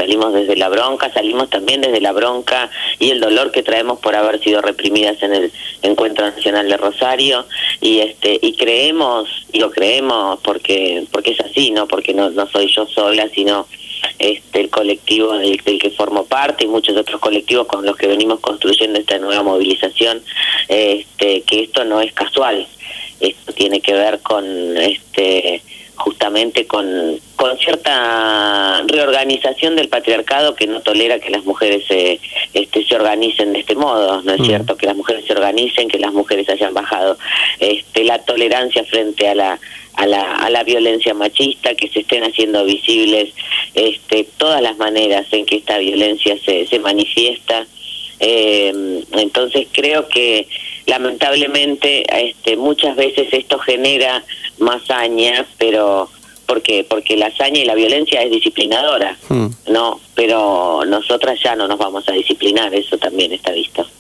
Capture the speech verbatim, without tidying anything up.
salimos desde la bronca, salimos también desde la bronca y el dolor que traemos por haber sido reprimidas en el Encuentro Nacional de Rosario, y este y creemos, digo creemos porque porque es así, no porque no, no soy yo sola, sino este el colectivo del, del que formo parte y muchos otros colectivos con los que venimos construyendo esta nueva movilización, este que esto no es casual, esto tiene que ver con este justamente con, con cierta reorganización del patriarcado que no tolera que las mujeres se, este, se organicen de este modo, ¿no es mm. cierto? Que las mujeres se organicen, que las mujeres hayan bajado este, la tolerancia frente a la, a la a la violencia machista, que se estén haciendo visibles este, todas las maneras en que esta violencia se, se manifiesta. Eh, entonces creo que lamentablemente este, muchas veces esto genera más hazaña, pero porque porque la hazaña y la violencia es disciplinadora, mm. no, pero nosotras ya no nos vamos a disciplinar, eso también está visto.